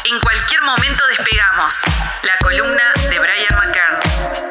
En cualquier momento despegamos. La columna de Brian McKern.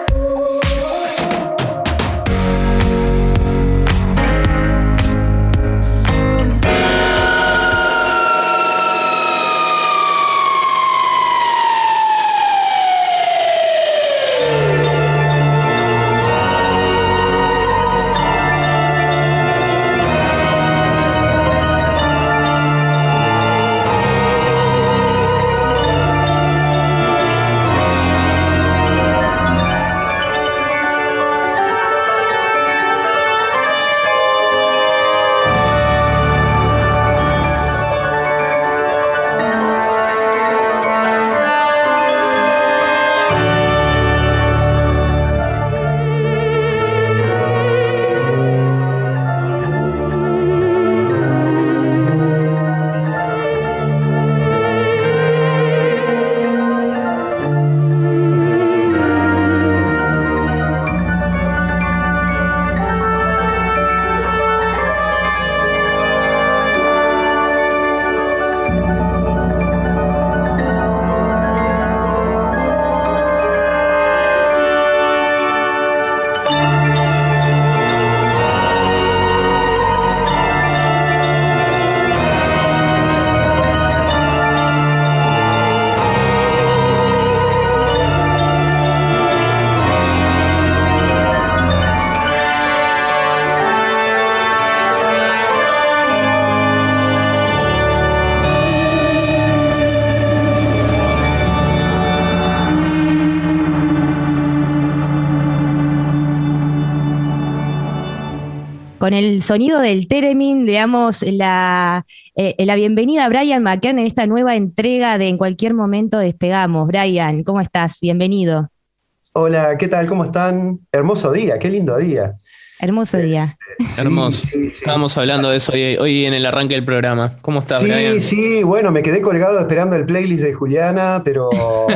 Con el sonido del Theremin le damos la bienvenida a Brian McKern en esta nueva entrega de En Cualquier Momento Despegamos. Brian, ¿cómo estás? Bienvenido. Hola, ¿qué tal? ¿Cómo están? Hermoso día, qué lindo día. Hermoso día. Sí, hermoso. Sí. Estábamos hablando de eso hoy en el arranque del programa. ¿Cómo estás, Brian? Sí, bueno, me quedé colgado esperando el playlist de Juliana, pero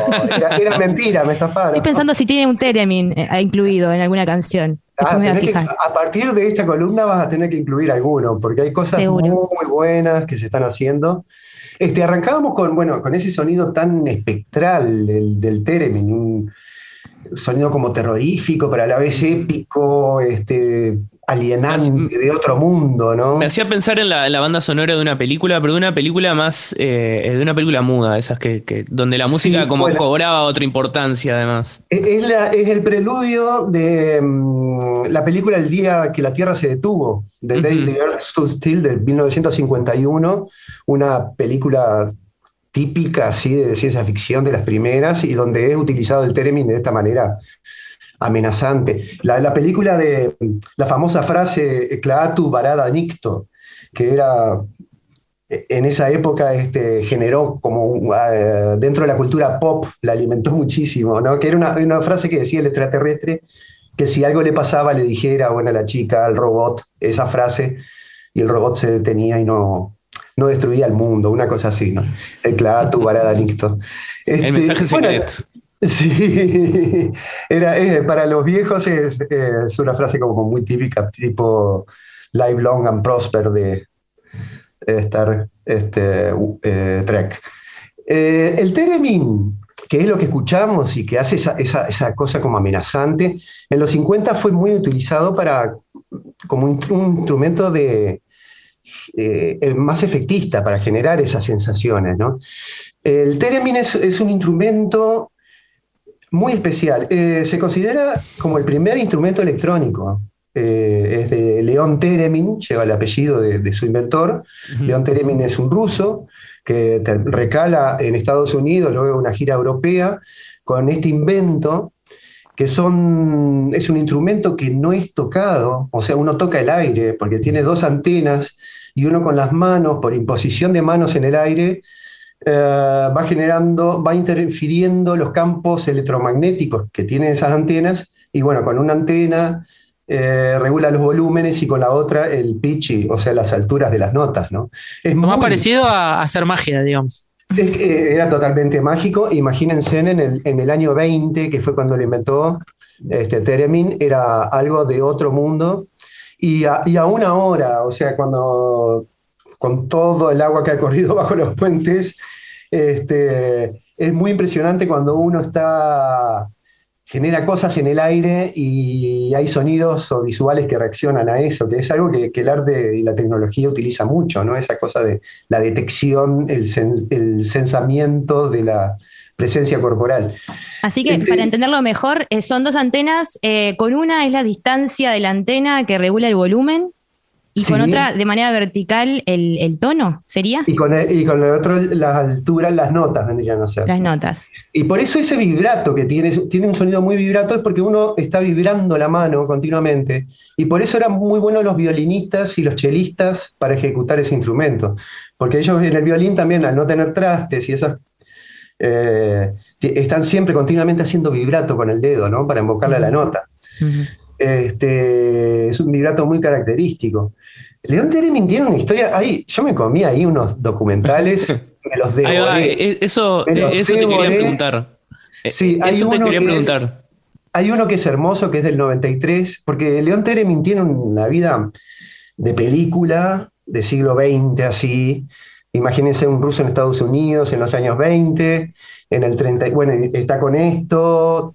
era mentira, me estafaron. Estoy pensando si tiene un Theremin incluido en alguna canción. A partir de esta columna vas a tener que incluir alguno, porque hay cosas muy buenas que se están haciendo. Arrancábamos con ese sonido tan espectral del Theremin, un sonido como terrorífico, pero a la vez épico, alienante, de otro mundo, ¿no? Me hacía pensar en la banda sonora de una película, pero de una película más, de una película muda, esas que donde la música cobraba otra importancia además. Es el preludio de la película El día que la Tierra se detuvo, de Day the Earth Stood Still, de 1951, una película típica así de ciencia ficción de las primeras, y donde es utilizado el Theremin de esta manera amenazante. La película de la famosa frase Klaatu Barada Nikto, que era en esa época generó como dentro de la cultura pop, la alimentó muchísimo, ¿no? Que era una frase que decía el extraterrestre, que si algo le pasaba le dijera, bueno, a la chica, al robot, esa frase, y el robot se detenía y no destruía el mundo, una cosa así, ¿no? El Klaatu Barada Nikto. El mensaje secreto. Sí, para los viejos es una frase como muy típica, tipo Live Long and Prosper de Star Trek. El Theremin, que es lo que escuchamos y que hace esa cosa como amenazante, en los 50 fue muy utilizado como un instrumento más efectista para generar esas sensaciones, ¿no? El Theremin es un instrumento muy especial. Se considera como el primer instrumento electrónico. Es de León Theremin, lleva el apellido de su inventor. León Theremin es un ruso que recala en Estados Unidos, luego una gira europea, con este invento, que es un instrumento que no es tocado, o sea, uno toca el aire, porque tiene dos antenas, y uno con las manos, por imposición de manos en el aire, va interfiriendo los campos electromagnéticos que tienen esas antenas, y bueno, con una antena regula los volúmenes y con la otra el pitch, o sea, las alturas de las notas, ¿no? Es más parecido a hacer magia, digamos. Era totalmente mágico. Imagínense en el año 20, que fue cuando lo inventó Theremin, era algo de otro mundo, y aún ahora, o sea, con todo el agua que ha corrido bajo los puentes, Es muy impresionante cuando uno genera cosas en el aire y hay sonidos o visuales que reaccionan a eso, que es algo que el arte y la tecnología utiliza mucho, ¿no? Esa cosa de la detección, el sensamiento de la presencia corporal. Así que, para entenderlo mejor, son dos antenas, con una es la distancia de la antena que regula el volumen, y con otra, de manera vertical, el tono, ¿sería? Y con el otro, las alturas, las notas vendrían a ser. Las notas. Y por eso ese vibrato que tiene un sonido muy vibrato, es porque uno está vibrando la mano continuamente. Y por eso eran muy buenos los violinistas y los chelistas para ejecutar ese instrumento. Porque ellos en el violín también, al no tener trastes y esas... están siempre continuamente haciendo vibrato con el dedo, ¿no? Para invocarle a la nota. Uh-huh. Es un vibrato muy característico. León Theremin tiene una historia. Yo me comí ahí unos documentales, me los devoré. Eso te quería preguntar. Sí, hay uno que es hermoso, que es del 93, porque León Theremin tiene una vida de película, de siglo XX, así. Imagínense un ruso en Estados Unidos en los años 20, en el 30, bueno, está con esto,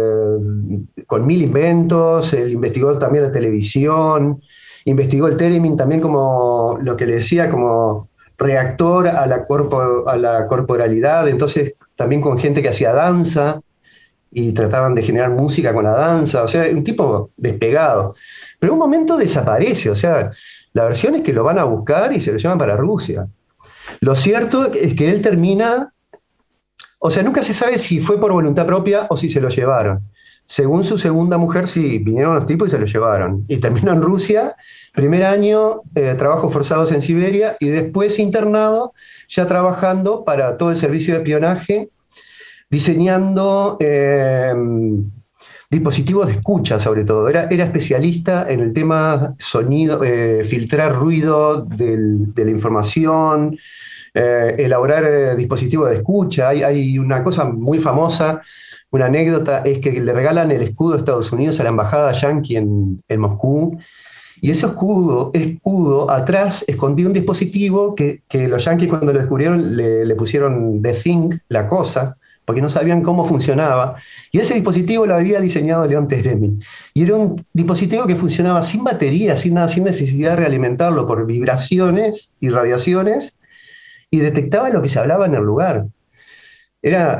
con 1000 inventos, él investigó también la televisión, investigó el Theremin también como lo que le decía, como reactor a la corporalidad, entonces también con gente que hacía danza y trataban de generar música con la danza, o sea, un tipo despegado. Pero en un momento desaparece, o sea, la versión es que lo van a buscar y se lo llevan para Rusia. Lo cierto es que él termina, o sea, nunca se sabe si fue por voluntad propia o si se lo llevaron. Según su segunda mujer, sí, vinieron los tipos y se lo llevaron. Y terminó en Rusia, primer año, trabajos forzados en Siberia, y después internado, ya trabajando para todo el servicio de espionaje, diseñando dispositivos de escucha, sobre todo. Era especialista en el tema sonido, filtrar ruido de la información, elaborar dispositivos de escucha. Hay una cosa muy famosa, una anécdota, es que le regalan el escudo de Estados Unidos a la embajada yanqui en Moscú, y ese escudo atrás escondía un dispositivo que los yanquis, cuando lo descubrieron, le pusieron The Thing, la cosa, porque no sabían cómo funcionaba, y ese dispositivo lo había diseñado León Theremin, y era un dispositivo que funcionaba sin batería, sin nada, sin necesidad de realimentarlo por vibraciones y radiaciones, y detectaba lo que se hablaba en el lugar. Era,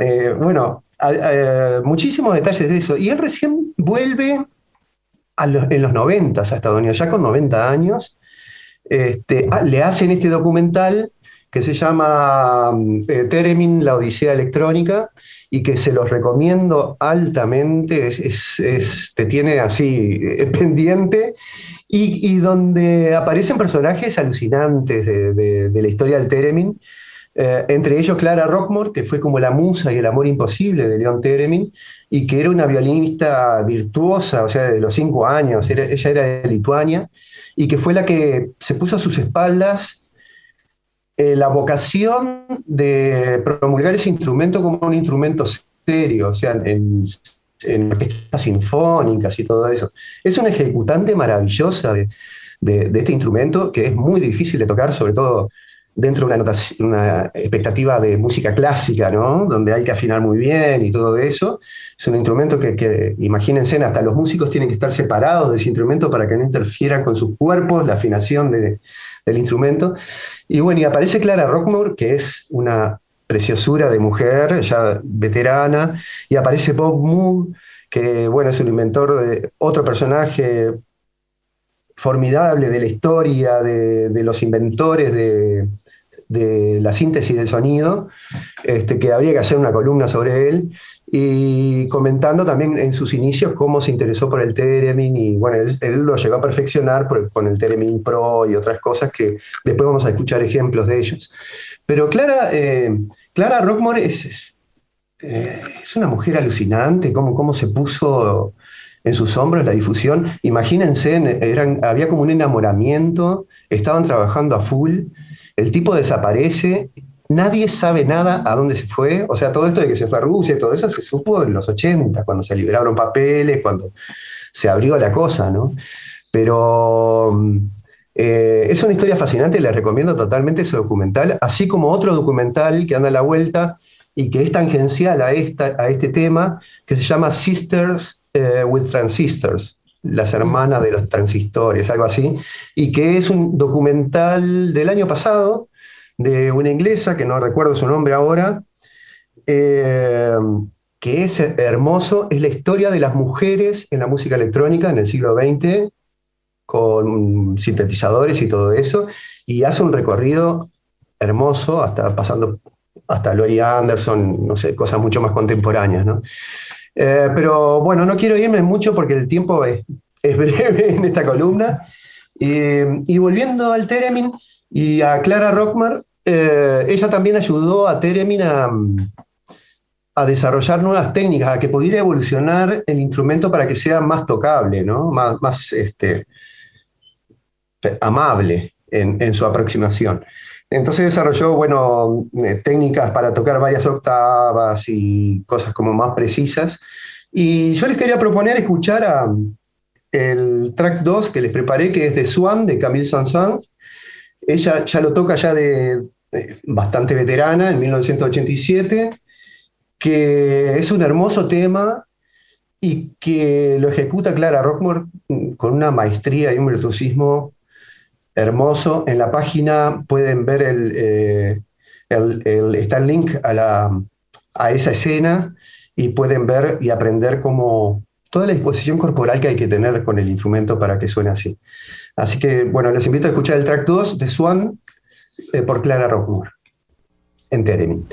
muchísimos detalles de eso, y él recién vuelve en los 90 a Estados Unidos, ya con 90 años, le hacen este documental que se llama Theremin, la Odisea Electrónica, y que se los recomiendo altamente, te tiene así pendiente, y donde aparecen personajes alucinantes de la historia del Theremin, entre ellos Clara Rockmore, que fue como la musa y el amor imposible de León Theremin, y que era una violinista virtuosa, o sea, desde los 5 años, ella era de Lituania, y que fue la que se puso a sus espaldas la vocación de promulgar ese instrumento como un instrumento serio, o sea, en orquestas sinfónicas y todo eso. Es una ejecutante maravillosa de este instrumento, que es muy difícil de tocar, sobre todo dentro de una expectativa de música clásica, ¿no? Donde hay que afinar muy bien y todo eso. Es un instrumento que imagínense, hasta los músicos tienen que estar separados de ese instrumento para que no interfieran con sus cuerpos la afinación del instrumento. Y bueno, y aparece Clara Rockmore, que es una preciosura de mujer, ya veterana, y aparece Bob Moog, que bueno, es un inventor de otro personaje formidable de la historia, de los inventores de la síntesis del sonido, que habría que hacer una columna sobre él, y comentando también en sus inicios cómo se interesó por el Theremin, y bueno, él lo llegó a perfeccionar con el Theremin Pro y otras cosas que después vamos a escuchar ejemplos de ellos. Pero Clara Rockmore es una mujer alucinante, cómo se puso en sus hombros la difusión. Imagínense, había como un enamoramiento, estaban trabajando a full, el tipo desaparece, nadie sabe nada a dónde se fue, o sea, todo esto de que se fue a Rusia, todo eso se supo en los 80, cuando se liberaron papeles, cuando se abrió la cosa, ¿no? Pero Es una historia fascinante, les recomiendo totalmente ese documental, así como otro documental que anda a la vuelta y que es tangencial a este tema, que se llama Sisters with Transistors, las hermanas de los transistores, algo así, y que es un documental del año pasado de una inglesa, que no recuerdo su nombre ahora, que es hermoso, es la historia de las mujeres en la música electrónica en el siglo XX, con sintetizadores y todo eso, y hace un recorrido hermoso, pasando hasta Laurie Anderson, no sé, cosas mucho más contemporáneas, ¿no? Pero bueno, no quiero irme mucho porque el tiempo es breve en esta columna. Y volviendo al Theremin y a Clara Rockmore, ella también ayudó a Theremin a desarrollar nuevas técnicas, a que pudiera evolucionar el instrumento para que sea más tocable, ¿no? Más amable en su aproximación. Entonces desarrolló, bueno, técnicas para tocar varias octavas y cosas como más precisas. Y yo les quería proponer escuchar el track 2 que les preparé, que es de Swan, de Camille Saint-Saëns. Ella ya lo toca ya de bastante veterana, en 1987, que es un hermoso tema y que lo ejecuta Clara Rockmore con una maestría y un virtuosismo hermoso. En la página pueden ver está el link a esa escena y pueden ver y aprender toda la disposición corporal que hay que tener con el instrumento para que suene así. Así que, bueno, les invito a escuchar el track 2 de Swan por Clara Rockmore en Theremin.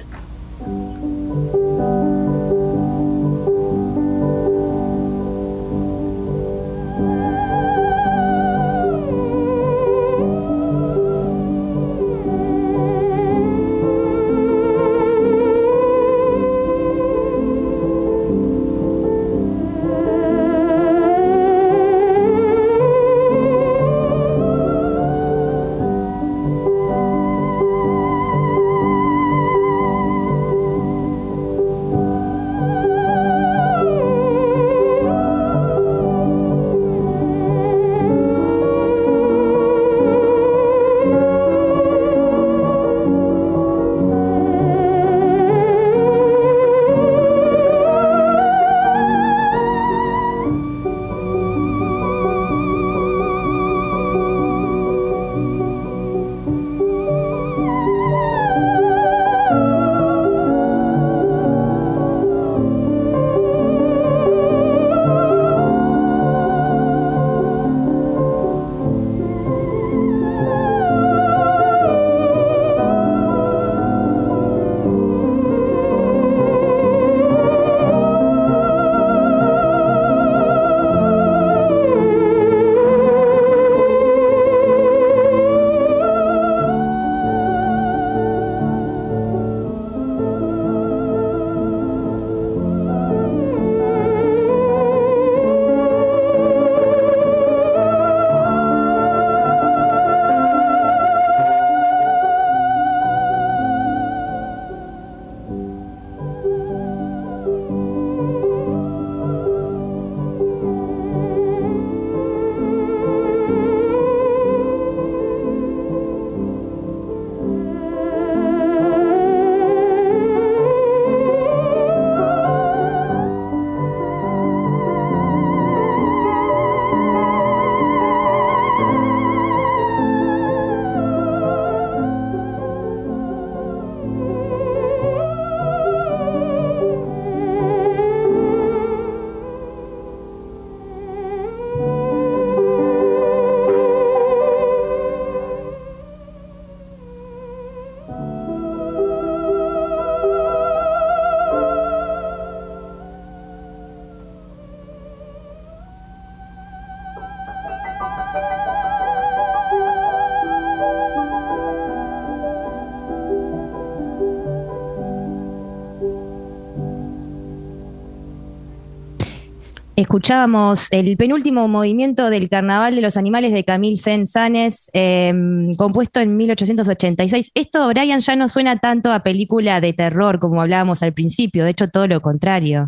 Escuchábamos el penúltimo movimiento del Carnaval de los Animales de Camille Saint-Saëns, compuesto en 1886. Esto, Brian, ya no suena tanto a película de terror como hablábamos al principio, de hecho todo lo contrario.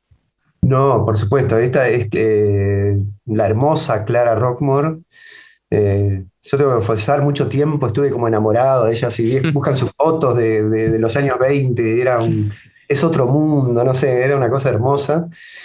No, por supuesto, esta es la hermosa Clara Rockmore, Yo tengo que confesar, mucho tiempo estuve como enamorado de ella. Si buscan sus fotos de los años 20, es otro mundo, no sé, era una cosa hermosa.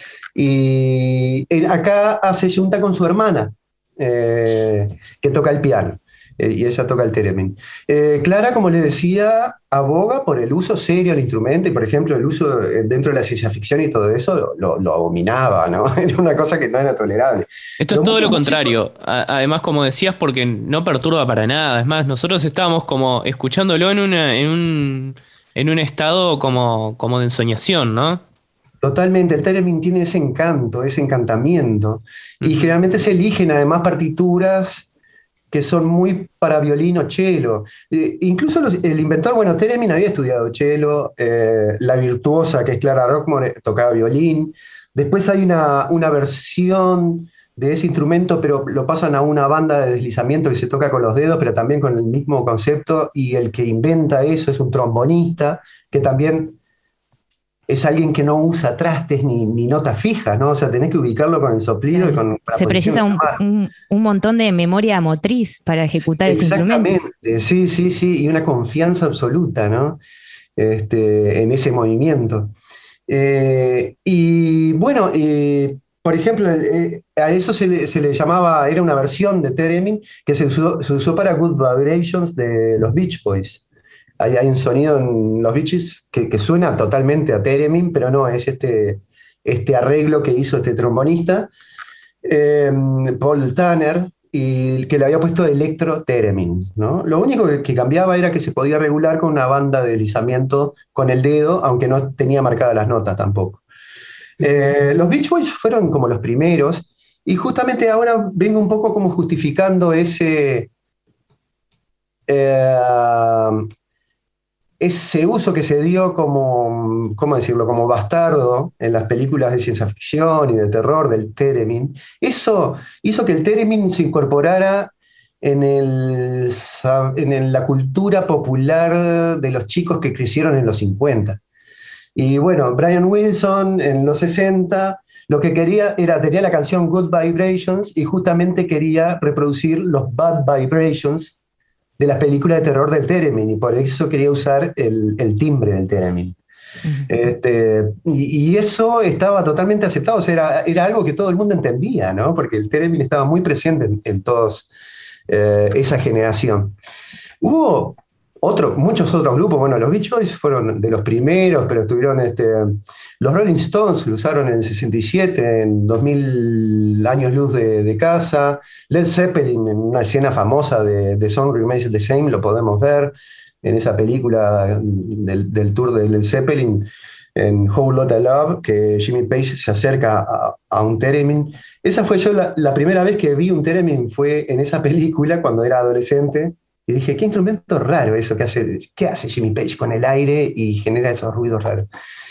Y él acá se junta con su hermana, que toca el piano, y ella toca el theremin. Clara, como le decía, aboga por el uso serio del instrumento, y por ejemplo el uso dentro de la ciencia ficción y todo eso lo abominaba, ¿no? Era una cosa que no era tolerable. Esto es todo lo contrario. Además, como decías, porque no perturba para nada. Es más, nosotros estábamos como escuchándolo en un estado como de ensoñación, ¿no? Totalmente, el theremin tiene ese encanto, ese encantamiento, y generalmente se eligen además partituras que son muy para violín o cello. Incluso el inventor, bueno, theremin había estudiado cello, la virtuosa, que es Clara Rockmore, tocaba violín. Después hay una versión de ese instrumento, pero lo pasan a una banda de deslizamiento que se toca con los dedos, pero también con el mismo concepto, y el que inventa eso es un trombonista, que también es alguien que no usa trastes ni notas fijas, ¿no? O sea, tenés que ubicarlo con el soplido y con la Se precisa un montón de memoria motriz para ejecutar ese instrumento. Exactamente, sí, y una confianza absoluta, ¿no? En ese movimiento. Y bueno, por ejemplo, a eso se le llamaba, era una versión de theremin que se usó para Good Vibrations de los Beach Boys. Hay un sonido en los Bee Gees que suena totalmente a theremin, pero no, es este arreglo que hizo este trombonista, Paul Tanner, y que le había puesto electro theremin, ¿no? Lo único que cambiaba era que se podía regular con una banda de deslizamiento con el dedo, aunque no tenía marcadas las notas tampoco. Los Beach Boys fueron como los primeros, y justamente ahora vengo un poco como justificando ese uso que se dio como, ¿cómo decirlo?, como bastardo en las películas de ciencia ficción y de terror del theremin. Eso hizo que el theremin se incorporara en la cultura popular de los chicos que crecieron en los 50. Y bueno, Brian Wilson en los 60 lo que quería tenía la canción Good Vibrations, y justamente quería reproducir los Bad Vibrations de las películas de terror del theremin, y por eso quería usar el timbre del theremin. Y eso estaba totalmente aceptado, o sea, era algo que todo el mundo entendía, ¿no? Porque el theremin estaba muy presente en todos esa generación. Hubo muchos otros grupos, bueno, los Beach Boys fueron de los primeros, pero estuvieron los Rolling Stones, lo usaron en el 67, en 2000 años luz de casa. Led Zeppelin, en una escena famosa de The Song Remains the Same, lo podemos ver en esa película del tour de Led Zeppelin, en Whole Lotta Love, que Jimmy Page se acerca a un theremin. Esa fue yo la primera vez que vi un theremin, fue en esa película cuando era adolescente, y dije, qué instrumento raro eso ¿qué hace Jimmy Page con el aire y genera esos ruidos raros?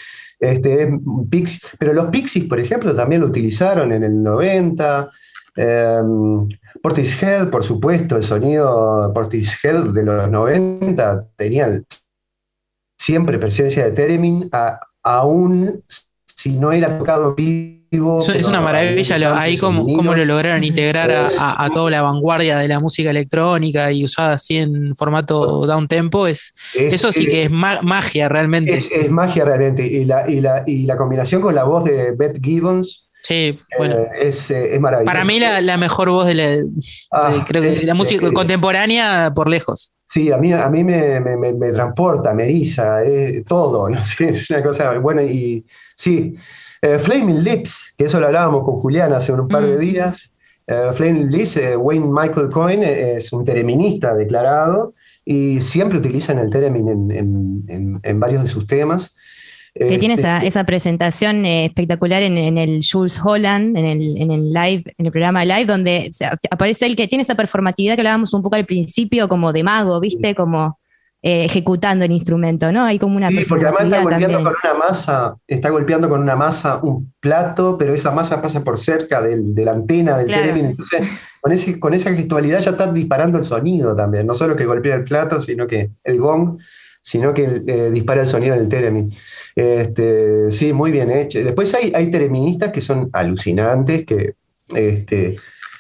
Pero los Pixies, por ejemplo, también lo utilizaron en el 90. Portishead, por supuesto, el sonido Portishead de los 90 tenía siempre presencia de theremin, aún si no era tocado vivo. Es una maravilla ahí cómo lo lograron integrar a toda la vanguardia de la música electrónica y usada así en formato downtempo. Eso sí que es magia realmente. Es magia realmente. Y la combinación con la voz de Beth Gibbons. Sí, bueno. Es maravilloso. Para mí la mejor voz creo que de la música contemporánea por lejos. Sí, a mí me transporta, me eriza, todo, no sé, es una cosa. Bueno, y sí. Flaming Lips, que eso lo hablábamos con Julián hace un par de días. Flaming Lips, Wayne Michael Coyne es un thereminista declarado, y siempre utilizan el theremin en varios de sus temas. Que tiene esa presentación espectacular en el Jules Holland, en el live, en el programa live, donde aparece él, que tiene esa performatividad que hablábamos un poco al principio, como de mago, ¿viste? Como ejecutando el instrumento, ¿no? Hay como una porque además está golpeando con una masa un plato, pero esa masa pasa por cerca de la antena del theremin, entonces con esa gestualidad ya está disparando el sonido también, no solo que golpea el plato, sino que el gong, sino que dispara el sonido del theremin. Sí, muy bien hecho. Después hay thereministas que son alucinantes, que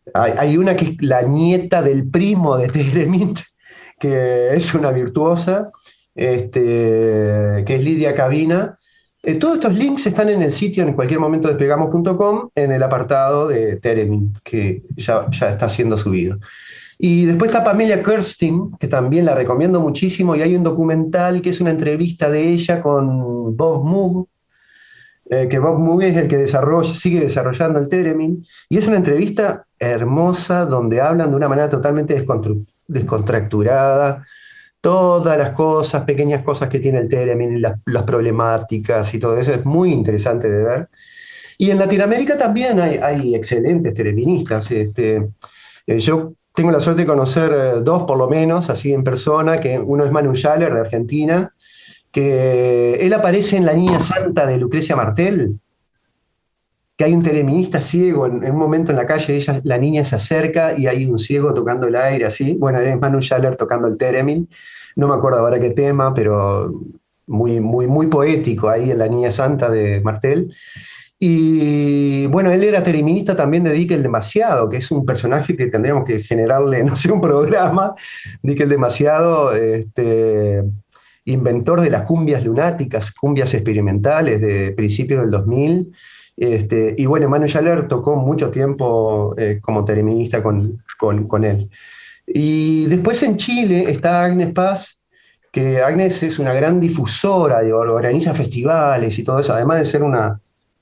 Hay una que es la nieta del primo de Teremin, que es una virtuosa, que es Lidia Cabina. Todos estos links están en el sitio en cualquier momento despegamos.com en el apartado de Teremin, que ya está siendo subido. Y después está Pamela Kirstein, que también la recomiendo muchísimo, y hay un documental que es una entrevista de ella con Bob Moog, que Bob Moog es el que sigue desarrollando el Theremin, y es una entrevista hermosa donde hablan de una manera totalmente descontracturada todas las cosas, pequeñas cosas que tiene el Theremin, las problemáticas y todo eso, es muy interesante de ver. Y en Latinoamérica también hay excelentes tereministas. Yo tengo la suerte de conocer dos por lo menos, así en persona, que uno es Manu Schaller de Argentina, que él aparece en La Niña Santa de Lucrecia Martel, que hay un teleminista ciego, en un momento en la calle la niña se acerca y hay un ciego tocando el aire, así. Bueno, es Manu Schaller tocando el theremin, no me acuerdo ahora qué tema, pero muy, muy, muy poético ahí en La Niña Santa de Martel. Y bueno, él era teleminista también de Dick el Demasiado, que es un personaje que tendríamos que generarle, no sé, un programa. Dick el Demasiado, inventor de las cumbias lunáticas, cumbias experimentales de principios del 2000. Y bueno, Manu Schaller tocó mucho tiempo como teleminista con él. Y después en Chile está Agnes Paz, que Agnes es una gran difusora, y organiza festivales y todo eso, además de ser una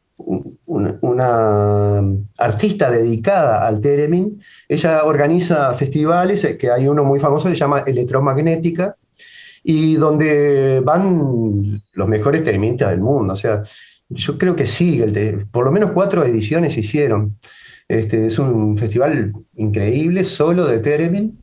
artista dedicada al theremin. Ella organiza festivales, que hay uno muy famoso que se llama Electromagnética, y donde van los mejores thereministas del mundo. O sea, yo creo que sí, por lo menos 4 ediciones se hicieron. Es un festival increíble, solo de theremin.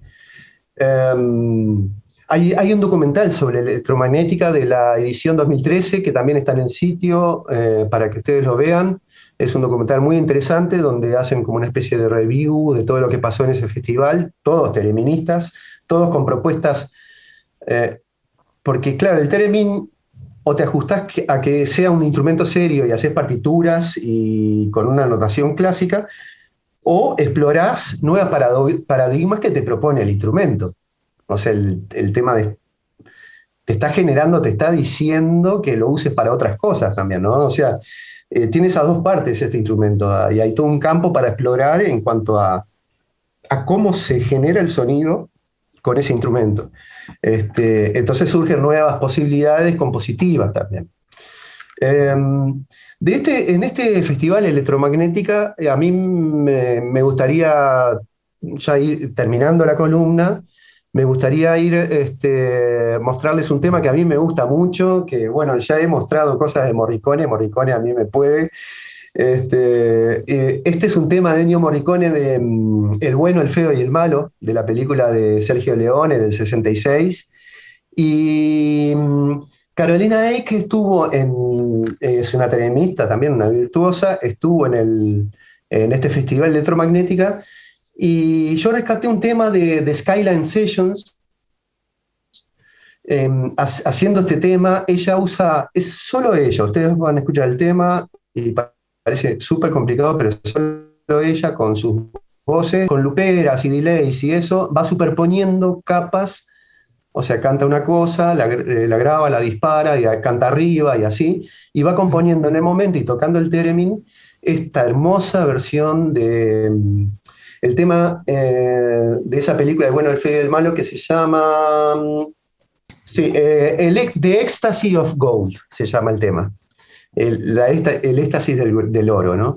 Hay un documental sobre electromagnética de la edición 2013 que también está en el sitio para que ustedes lo vean. Es un documental muy interesante donde hacen como una especie de review de todo lo que pasó en ese festival, todos thereministas, todos con propuestas, porque claro, el theremin o te ajustás a que sea un instrumento serio y haces partituras y con una notación clásica, o explorás nuevos paradigmas que te propone el instrumento. O sea, el tema te está generando, te está diciendo que lo uses para otras cosas también, ¿no? O sea, tiene esas dos partes este instrumento, y hay todo un campo para explorar en cuanto a cómo se genera el sonido con ese instrumento. Entonces surgen nuevas posibilidades compositivas también. En este festival Electromagnética, a mí me gustaría, ya ir terminando la columna, me gustaría mostrarles un tema que a mí me gusta mucho, que bueno, ya he mostrado cosas de Morricone a mí me puede. Este es un tema de Ennio Morricone de El bueno, el feo y el malo, de la película de Sergio Leone del 66. Y Carolina Eyck es una tenista, también una virtuosa, estuvo en este festival Electromagnética, y yo rescaté un tema de Skyline Sessions. Haciendo este tema, es solo ella, ustedes van a escuchar el tema y parece súper complicado, pero solo ella con sus voces, con luperas y delays y eso, va superponiendo capas. O sea, canta una cosa, la graba, la dispara, y canta arriba y así, y va componiendo en el momento y tocando el theremin esta hermosa versión el tema de esa película de Bueno, el feo y el malo, que se llama The Ecstasy of Gold, se llama el tema. El éxtasis del oro, ¿no?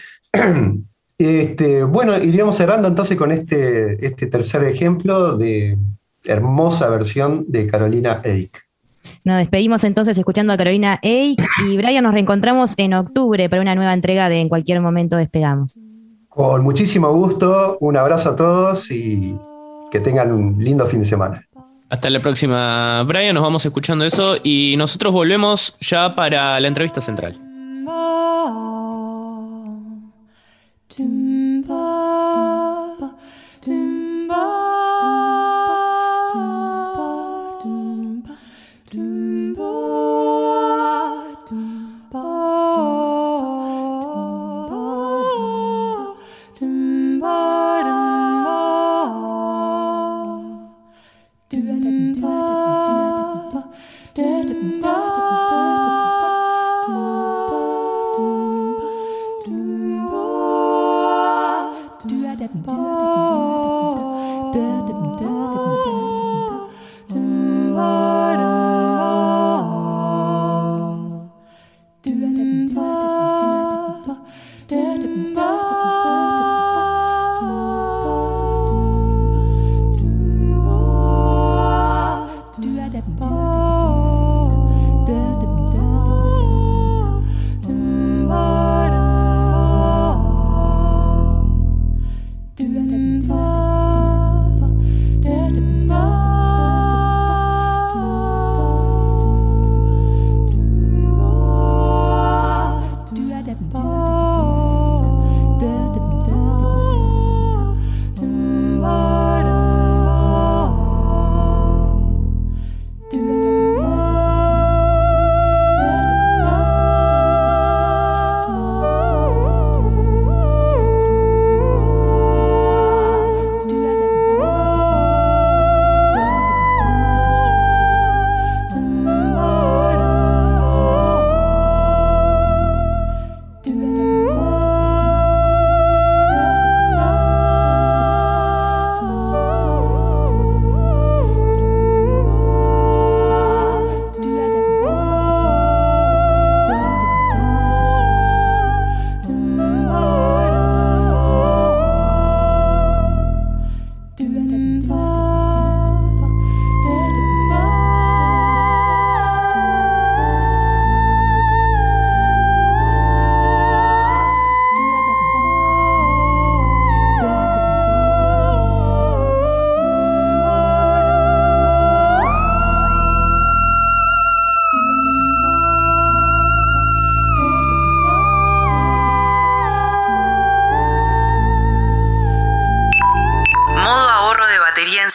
Bueno, iríamos cerrando entonces con este tercer ejemplo de hermosa versión de Carolina Eyck. Nos despedimos entonces escuchando a Carolina Eyck, y Brian, nos reencontramos en octubre para una nueva entrega de En Cualquier Momento Despegamos. Con muchísimo gusto, un abrazo a todos y que tengan un lindo fin de semana. Hasta la próxima, Brian, nos vamos escuchando eso y nosotros volvemos ya para la entrevista central. Bye.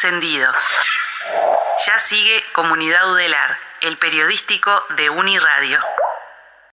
encendido. Ya sigue Comunidad Udelar, el periodístico de Uniradio.